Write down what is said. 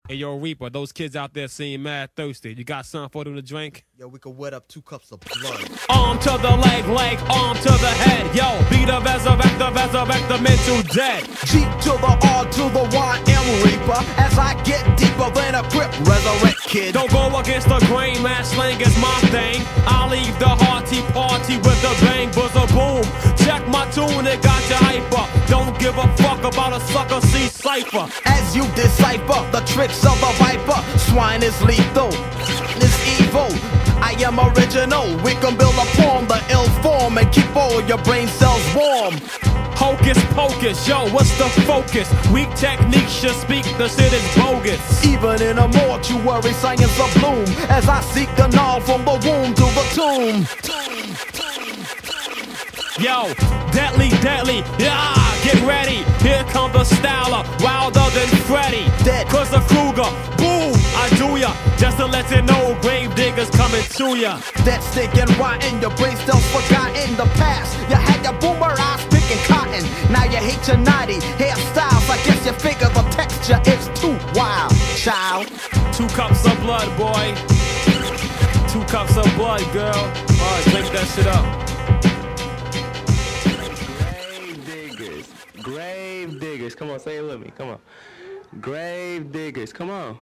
Hey, yo, Reaper, those kids out there seem mad thirsty. You got something for them to drink? Yo, we could wet up 2 cups of blood. Arm to the leg, arm to the head. Yo, be the resurrect the mental dead. G to the R to the Y, M Reaper. As I get deeper than a grip, resurrect kid. Don't go against the grain, man, slang is my thing. I'll leave the hearty party with the bang, buzzer boom. Check my tune, it got you hyper. Don't give a fuck about a sucker C cipher. As you decipher the tricks of the viper, swine is lethal, is evil. I am original. We can build upon the ill form and keep all your brain cells warm. Hocus pocus, yo, what's the focus? Weak techniques should speak, the shit is bogus. Even in a mortuary, science of bloom. As I seek the gnaw from the womb to the tomb. Yo, deadly, yeah, get ready. Here comes the Styler, wilder than Freddy. Dead. Cause the Kruger, boom, I do ya. Just to let you know, grave diggers coming to ya. That stinking rotten, your brain cells forgotten the past. You had your boomer eyes picking cotton. Now you hate your naughty hairstyles. I guess you figure the texture is too wild, child. 2 cups of blood, boy. 2 cups of blood, girl. Alright, drink that shit up. Grave diggers, come on, say it with me, come on. Grave diggers, come on.